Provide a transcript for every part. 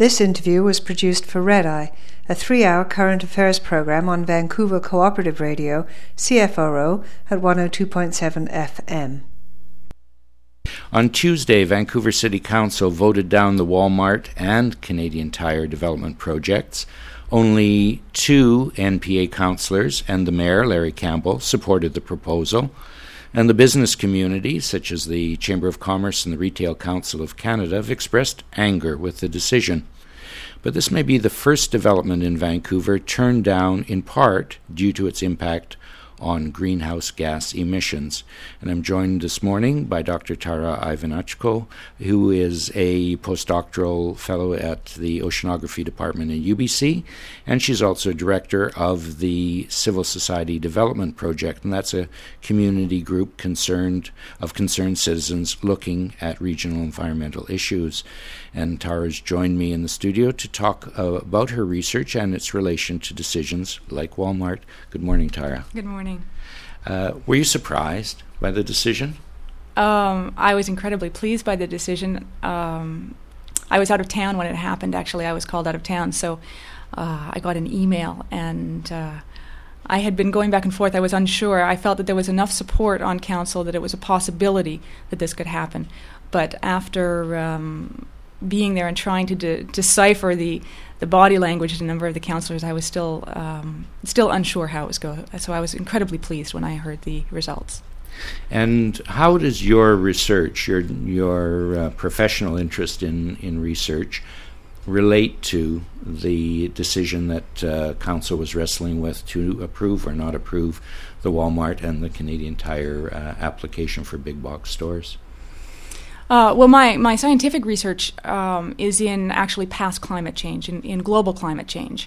This interview was produced for Red Eye, a 3-hour current affairs program on Vancouver Cooperative Radio, CFRO, at 102.7 FM. On Tuesday, Vancouver City Council voted down the Walmart and Canadian Tire development projects. Only 2 NPA councillors and the Mayor, Larry Campbell, supported the proposal, and the business community, such as the Chamber of Commerce and the Retail Council of Canada, have expressed anger with the decision. But this may be the first development in Vancouver turned down in part due to its impact on greenhouse gas emissions. And I'm joined this morning by Dr. Tara Ivanchko, who is a postdoctoral fellow at the Oceanography Department in UBC, and she's also director of the Civil Society Development Project, and that's a community group concerned citizens looking at regional environmental issues. And Tara's joined me in the studio to talk about her research and its relation to decisions like Walmart. Good morning, Tara. Good morning. Were you surprised by the decision? I was incredibly pleased by the decision. I was out of town when it happened. Actually, I was called out of town, so I got an email, and I had been going back and forth. I was unsure. I felt that there was enough support on council that it was a possibility that this could happen. But after being there and trying to decipher the body language of a number of the councillors, I was still unsure how it was going. So I was incredibly pleased when I heard the results. And how does your research, your professional interest in research, relate to the decision that Council was wrestling with to approve or not approve the Walmart and the Canadian Tire application for big box stores? Well, my scientific research is in actually past climate change, in global climate change.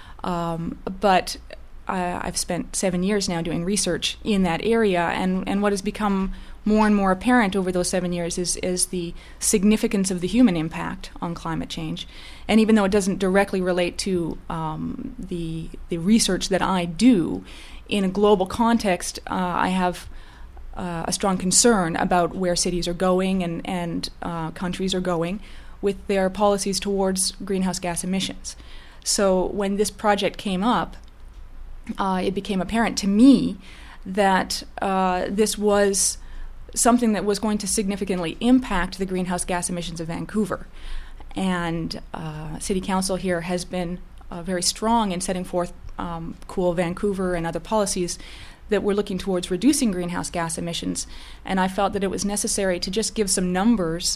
But I've spent 7 years now doing research in that area, and what has become more and more apparent over those 7 years is the significance of the human impact on climate change. And even though it doesn't directly relate to the research that I do, in a global context, I have a strong concern about where cities are going and countries are going with their policies towards greenhouse gas emissions. So when this project came up, it became apparent to me that this was something that was going to significantly impact the greenhouse gas emissions of Vancouver. And City Council here has been very strong in setting forth Cool Vancouver and other policies that we're looking towards reducing greenhouse gas emissions, and I felt that it was necessary to just give some numbers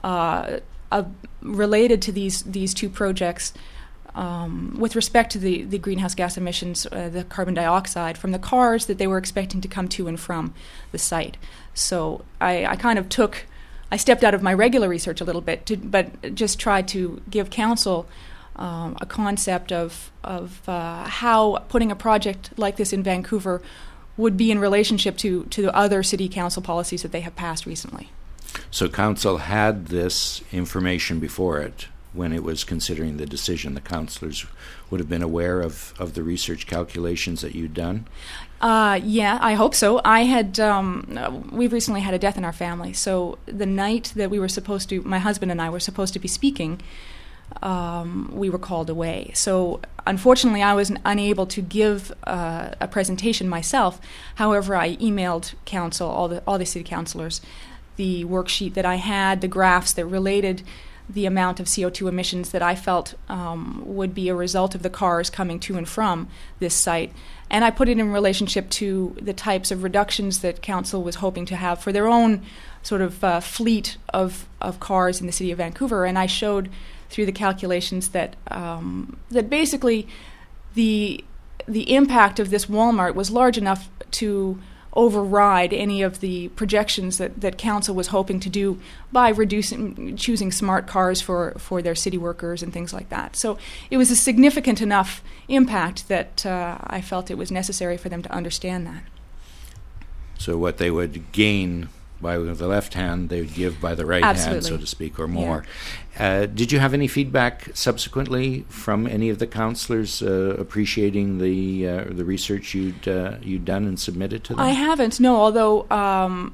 related to these 2 projects with respect to the greenhouse gas emissions, the carbon dioxide from the cars that they were expecting to come to and from the site. So I stepped out of my regular research a little bit, but just tried to give Council a concept of how putting a project like this in Vancouver would be in relationship to the other city council policies that they have passed recently. So council had this information before it when it was considering the decision. The councillors would have been aware of the research calculations that you'd done? Yeah, I hope so. I had, we've recently had a death in our family, so the night that we were supposed to, my husband and I were supposed to be speaking, we were called away. So unfortunately, I was unable to give a presentation myself. However, I emailed council, all the city councillors, the worksheet that I had, the graphs that related the amount of CO2 emissions that I felt would be a result of the cars coming to and from this site. And I put it in relationship to the types of reductions that council was hoping to have for their own sort of fleet of cars in the city of Vancouver. And I showed through the calculations that that basically the impact of this Walmart was large enough to override any of the projections that council was hoping to do by choosing smart cars for their city workers and things like that. So it was a significant enough impact that I felt it was necessary for them to understand that. So what they would gain by the left hand, they would give by the right hand, so to speak, or more. Yeah. Did you have any feedback subsequently from any of the councillors appreciating the research you'd done and submitted to them? I haven't, no, although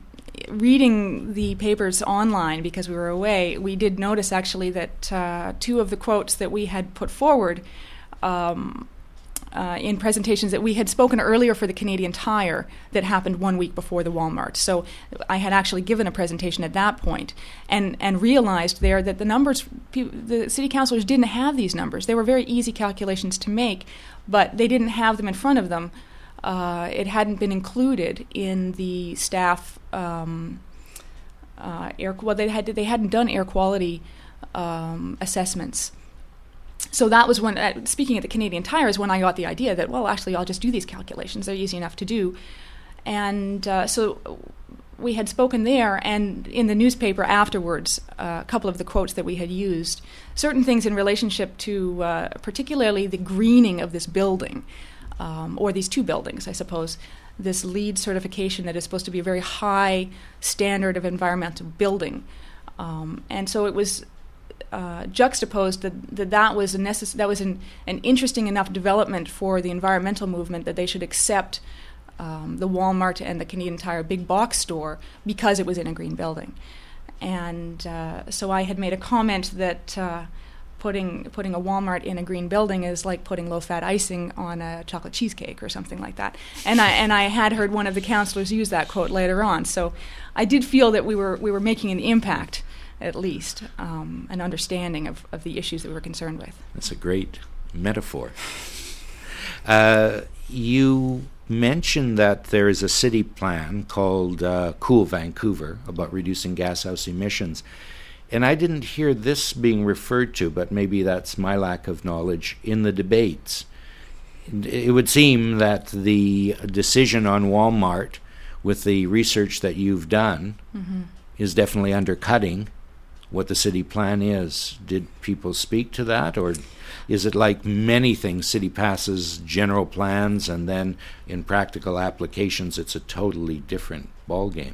reading the papers online because we were away, we did notice actually that two of the quotes that we had put forward in presentations that we had spoken earlier for the Canadian Tire that happened 1 week before the Walmart. So I had actually given a presentation at that point and realized there that the numbers, the city councillors didn't have these numbers. They were very easy calculations to make, but they didn't have them in front of them. It hadn't been included in the staff they hadn't done air quality assessments. So that was when, speaking at the Canadian Tire, is when I got the idea that, well, actually, I'll just do these calculations. They're easy enough to do. And so we had spoken there, and in the newspaper afterwards, a couple of the quotes that we had used, certain things in relationship to particularly the greening of this building, or these two buildings, I suppose, this LEED certification that is supposed to be a very high standard of environmental building. And so it was juxtaposed that was an interesting enough development for the environmental movement that they should accept the Walmart and the Canadian Tire big box store because it was in a green building. And so I had made a comment that putting a Walmart in a green building is like putting low-fat icing on a chocolate cheesecake or something like that. And I had heard one of the councillors use that quote later on. So I did feel that we were making an impact, at least, an understanding of the issues that we were concerned with. That's a great metaphor. You mentioned that there is a city plan called Cool Vancouver about reducing gashouse emissions. And I didn't hear this being referred to, but maybe that's my lack of knowledge, in the debates. It would seem that the decision on Walmart, with the research that you've done, is definitely undercutting what the city plan is. Did people speak to that, or is it like many things, city passes general plans and then in practical applications it's a totally different ballgame?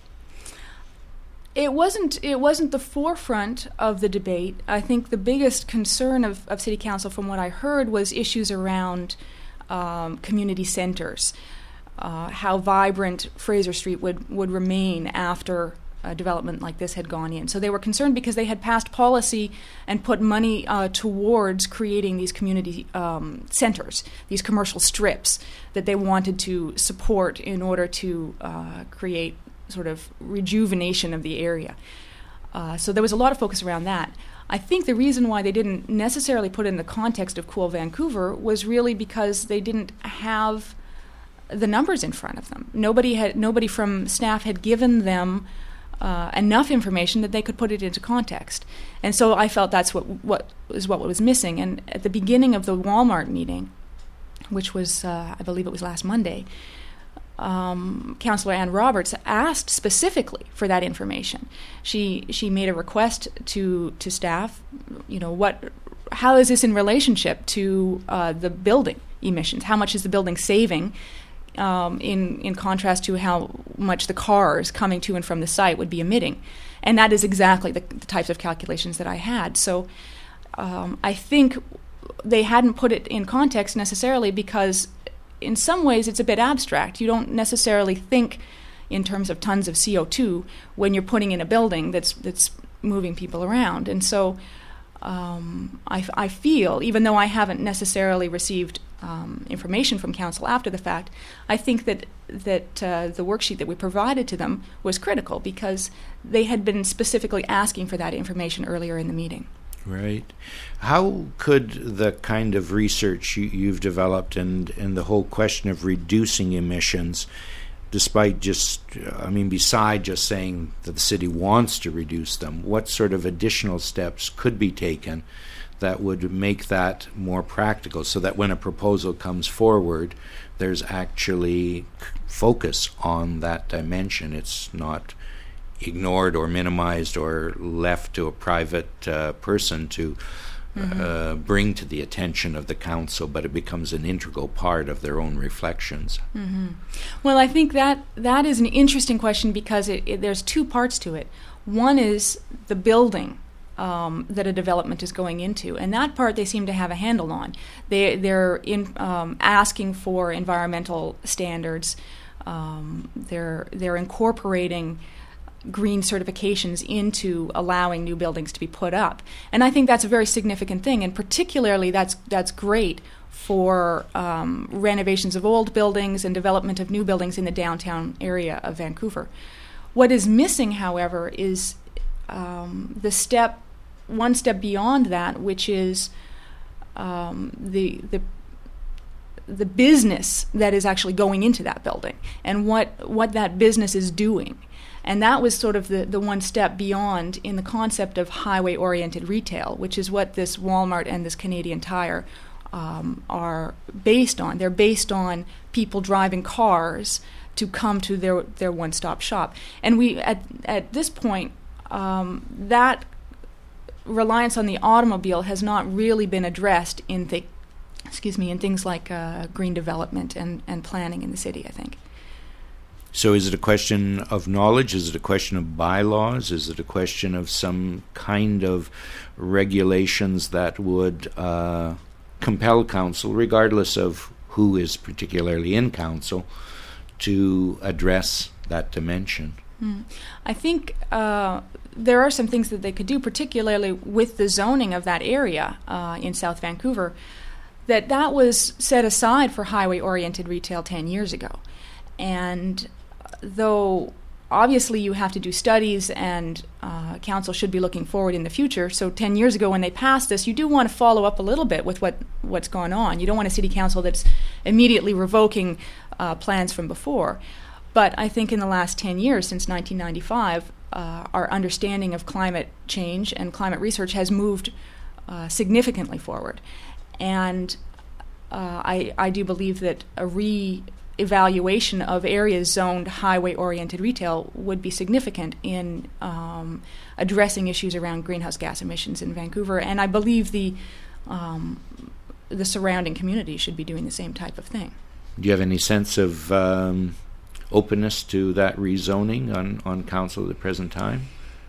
It wasn't the forefront of the debate. I think the biggest concern of City Council, from what I heard, was issues around community centres, how vibrant Fraser Street would remain after a development like this had gone in. So they were concerned because they had passed policy and put money towards creating these community centres, these commercial strips that they wanted to support in order to create sort of rejuvenation of the area. So there was a lot of focus around that. I think the reason why they didn't necessarily put it in the context of Cool Vancouver was really because they didn't have the numbers in front of them. Nobody from staff had given them enough information that they could put it into context. And so I felt that's what was missing. And at the beginning of the Walmart meeting, which was, I believe it was last Monday, Councillor Ann Roberts asked specifically for that information. She made a request to staff, how is this in relationship to the building emissions? How much is the building saving in contrast to how much the cars coming to and from the site would be emitting? And that is exactly the types of calculations that I had. So I think they hadn't put it in context necessarily because in some ways it's a bit abstract. You don't necessarily think in terms of tons of CO2 when you're putting in a building that's moving people around. And so I feel, even though I haven't necessarily received information from council after the fact, I think that the worksheet that we provided to them was critical because they had been specifically asking for that information earlier in the meeting. Right. How could the kind of research you've developed and the whole question of reducing emissions, beside just saying that the city wants to reduce them, what sort of additional steps could be taken that would make that more practical so that when a proposal comes forward, there's actually focus on that dimension? It's not ignored or minimized or left to a private person to bring to the attention of the council, but it becomes an integral part of their own reflections. Well, I think that is an interesting question because there's two parts to it. One is the building that a development is going into, and that part they seem to have a handle on. They're asking for environmental standards. They're incorporating green certifications into allowing new buildings to be put up. And I think that's a very significant thing, and particularly that's great for renovations of old buildings and development of new buildings in the downtown area of Vancouver. What is missing, however, is one step beyond that, which is the business that is actually going into that building and what that business is doing. And that was sort of the one step beyond in the concept of highway-oriented retail, which is what this Walmart and this Canadian Tire are based on. They're based on people driving cars to come to their one-stop shop. And we, at this point, that reliance on the automobile has not really been addressed in things like green development and planning in the city, I think. So is it a question of knowledge? Is it a question of bylaws? Is it a question of some kind of regulations that would compel council, regardless of who is particularly in council, to address that dimension? I think there are some things that they could do, particularly with the zoning of that area in South Vancouver, that was set aside for highway-oriented retail 10 years ago. And though obviously you have to do studies and council should be looking forward in the future, so 10 years ago when they passed this, you do want to follow up a little bit with what's gone on. You don't want a city council that's immediately revoking plans from before. But I think in the last 10 years, since 1995, our understanding of climate change and climate research has moved significantly forward. And I do believe that a re-evaluation of areas zoned highway-oriented retail would be significant in addressing issues around greenhouse gas emissions in Vancouver. And I believe the surrounding community should be doing the same type of thing. Do you have any sense of openness to that rezoning on council at the present time?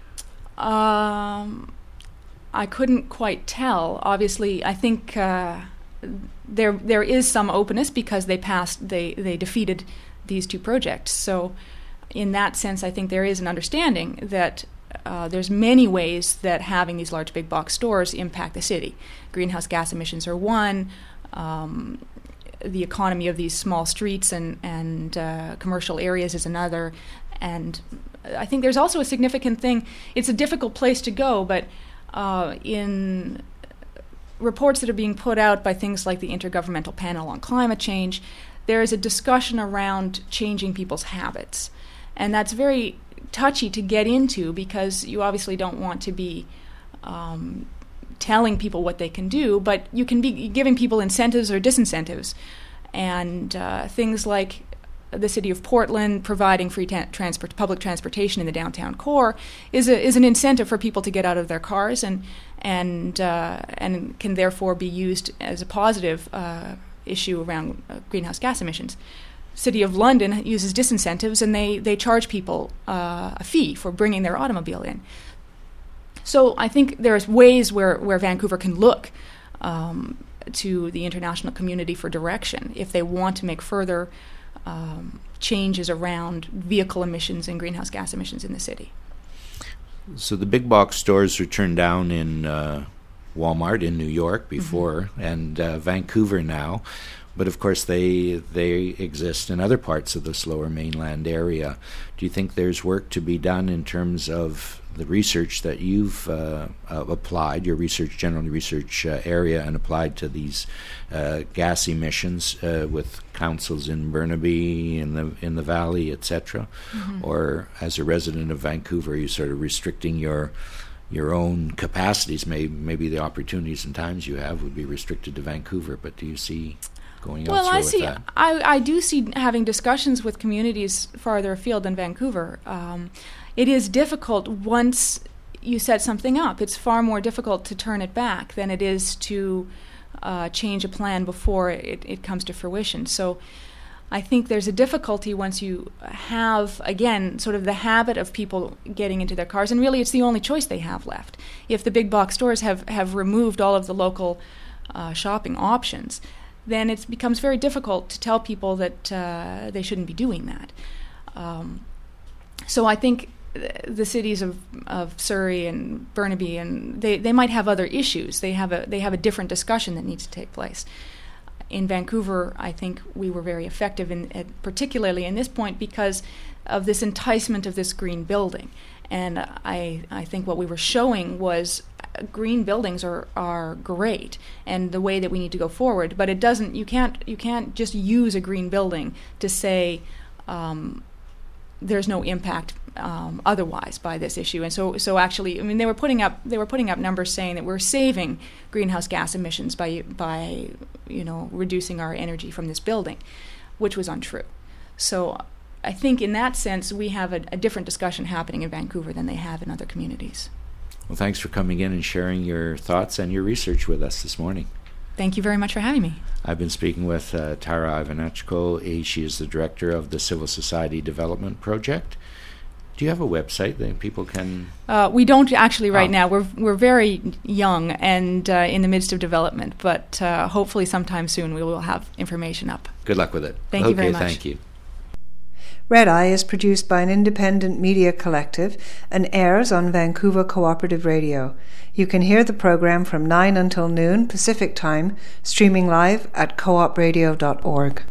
I couldn't quite tell. Obviously, I think there is some openness because they defeated these two projects. So in that sense, I think there is an understanding that there's many ways that having these large big box stores impact the city. Greenhouse gas emissions are one. The economy of these small streets and commercial areas is another. And I think there's also a significant thing. It's a difficult place to go, but in reports that are being put out by things like the Intergovernmental Panel on Climate Change, there is a discussion around changing people's habits. And that's very touchy to get into because you obviously don't want to be telling people what they can do, but you can be giving people incentives or disincentives. And things like the city of Portland providing free public transportation in the downtown core is an incentive for people to get out of their cars and can therefore be used as a positive issue around greenhouse gas emissions. City of London uses disincentives, and they charge people a fee for bringing their automobile in. So I think there's ways where Vancouver can look to the international community for direction if they want to make further changes around vehicle emissions and greenhouse gas emissions in the city. So the big box stores were turned down in Walmart in New York before, and Vancouver now. But of course they exist in other parts of this lower mainland area. Do you think there's work to be done in terms of the research that you've applied, your general research area, and applied to these gas emissions with councils in Burnaby, in the Valley, etc.? Or as a resident of Vancouver, are you sort of restricting your own capacities? Maybe the opportunities and times you have would be restricted to Vancouver, but do you see going elsewhere with that? I do see having discussions with communities farther afield than Vancouver. It is difficult once you set something up. It's far more difficult to turn it back than it is to change a plan before it comes to fruition. So I think there's a difficulty once you have, again, sort of the habit of people getting into their cars, and really it's the only choice they have left. If the big box stores have removed all of the local shopping options, then it becomes very difficult to tell people that they shouldn't be doing that. So I think the cities of Surrey and Burnaby, and they might have other issues. They have a different discussion that needs to take place. In Vancouver, I think we were very effective, particularly in this point, because of this enticement of this green building. And I think what we were showing was green buildings are great, and the way that we need to go forward. But it doesn't. You can't just use a green building to say there's no impact otherwise by this issue. And so actually, I mean, they were putting up numbers saying that we're saving greenhouse gas emissions by reducing our energy from this building, which was untrue. So I think in that sense, we have a different discussion happening in Vancouver than they have in other communities. Well, thanks for coming in and sharing your thoughts and your research with us this morning. Thank you very much for having me. I've been speaking with Tara Ivanechko. She is the director of the Civil Society Development Project. Do you have a website that people can... We don't actually right now. We're very young and in the midst of development, but hopefully sometime soon we will have information up. Good luck with it. Thank you very much. Thank you. Red Eye is produced by an independent media collective and airs on Vancouver Cooperative Radio. You can hear the program from 9 until noon Pacific Time, streaming live at coopradio.org.